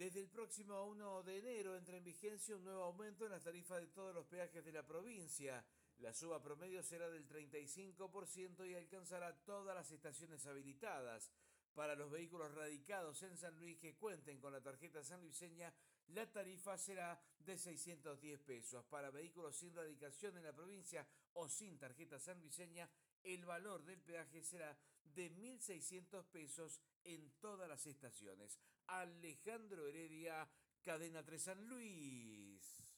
Desde el próximo 1 de enero entra en vigencia un nuevo aumento en las tarifas de todos los peajes de la provincia. La suba promedio será del 35% y alcanzará todas las estaciones habilitadas. Para los vehículos radicados en San Luis que cuenten con la tarjeta sanluiseña, la tarifa será de 610 pesos. Para vehículos sin radicación en la provincia o sin tarjeta sanluiseña, el valor del peaje será de 1.600 pesos en todas las estaciones. Alejandro Heredia, Cadena 3 San Luis.